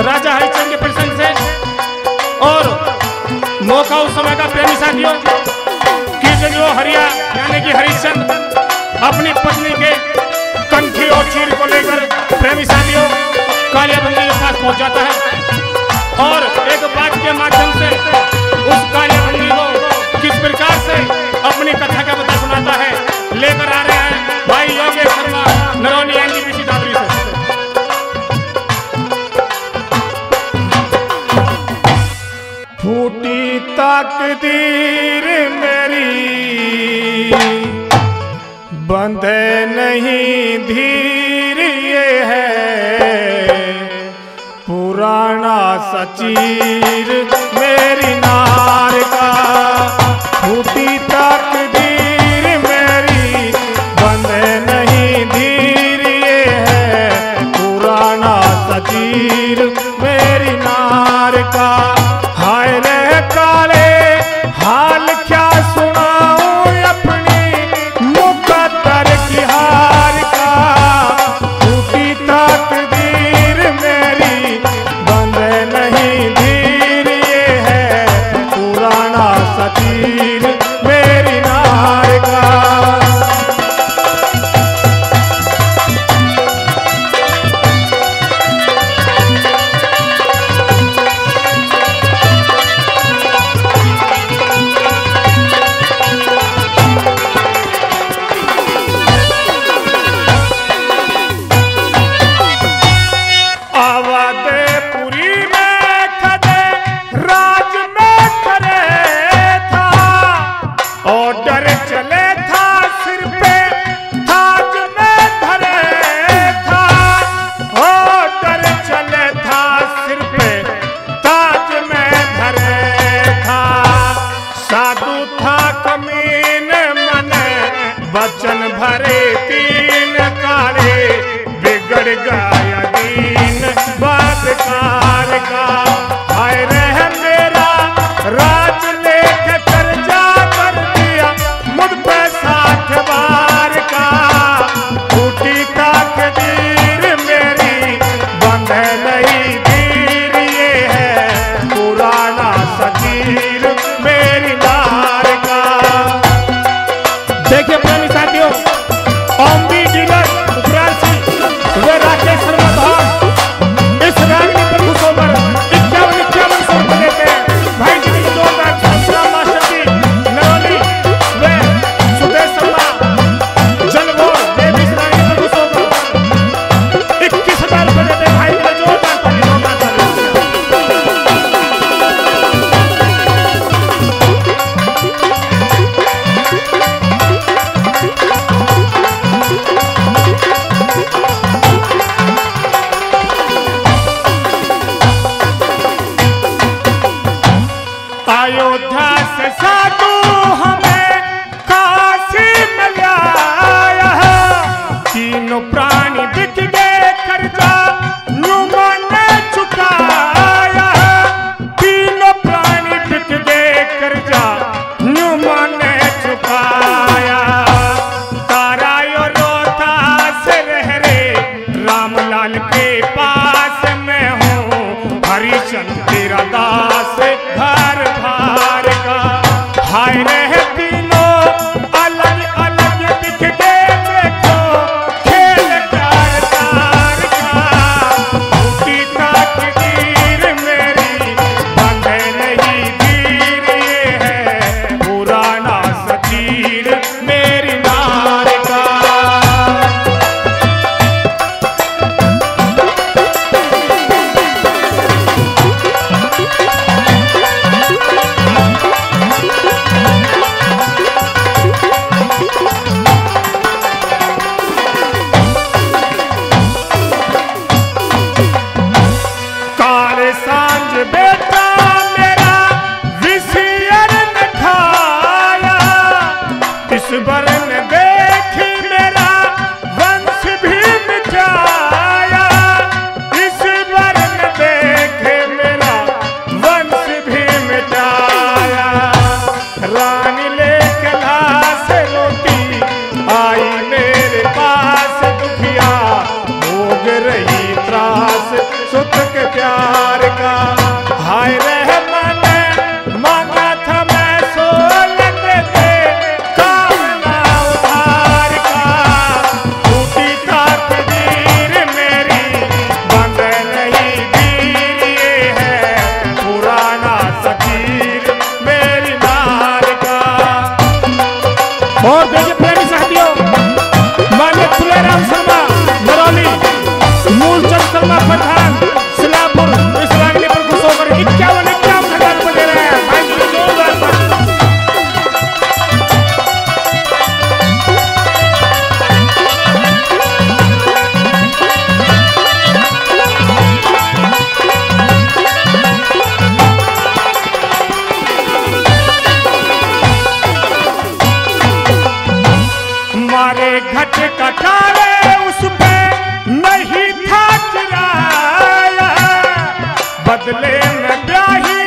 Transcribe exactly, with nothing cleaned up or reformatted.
राजा हरिश्चंद्र के प्रसंग से और मौका उस समय का प्रेमी साथियों कि जो हरिया यानी कि हरिश्चंद्र अपनी पत्नी के कंठी और चीर को लेकर प्रेमी साथियों कालिया भंगी के पास पहुंच जाता है और एक बात के माध्यम से उस कालिया भंगी को किस प्रकार से अपनी कथा का बता सुनाता है लेकर आ रहे हैं भाई योगेश शर्मा नरौनी एनटीपीसी दादरी से। फूटी तकदीर मेरी बंधे नहीं धीर ये है पुराना सचीर मेरी नार का। फूटी तकदीर मेरी बंधे नहीं धीर ये है पुराना सचीर मेरी नार का। हाय रे काले हाल क्या सुनाऊं अपनी मुकद्दर की हार का। टूटी तकदीर मेरी बंधे नहीं धीर ये है पुराना सतीर मेरी नार का। वचन भरे तीन काले बिगड़ गया दीन बादकार का। हाय रह मेरा राज लेके कर्जा कर दिया मुझ पे साठ बार का। टूटी तकदीर मेरी बंधे नहीं धीर ये है पुराना सतीर मेरी नार का। देखिए प्रेमी साथियों ओम बी डीलर उपराल सिंह वे राकेश शर्मा धार इस रागनी पर खुश होकर इक्यावन इक्यावन सौ रुपये देते हैं। भाई जी की जोरदार छात्रा मास्टर जी नरौली वे सुदेश शर्मा जनगोर वे भी इस रागनी पर खुश होकर इक्कीस हजार रुपये देते हैं। भाई जी की जोरदार ताली जोरदार ताली। अयोध्या से साधु हमें काशी में लाया है। तीनों प्राणी बिक गए कर्जा नुमा ने चुकाया है। तीनों प्राणी बिक गए कर्जा नुमा ने चुकाया। तारा यो रोता से रह रे रामलाल के पास में हूँ हरिश्चंद्र तेरा दास घर भार का। हाय रह तीनों अलग अलग दिख गए देखो खेल तार तार का। टूटी तकदीर मेरी बंधे नहीं धीर ये है पुराना सतीर मेरी नार का। हाय रह मैंने मांगा था मैं सोलत दे कामना उधार का, टूटी तकदीर मेरी बंद नहीं दीर, ये है पुराना सकीर मेरी नार का। और देखिए प्रेमी साथियों, मान्य तुलेराम शर्मा मरौली, मूलचंद शर्मा पठान सिलापुर, इस रागनी पर खुश होकर इक्यावन इक्यावन हजार रुपए दे रहे हैं। भाई जी जोरदार ताली। मारे घट कटारे उस पे नहीं था किराया, बदले में ब्याही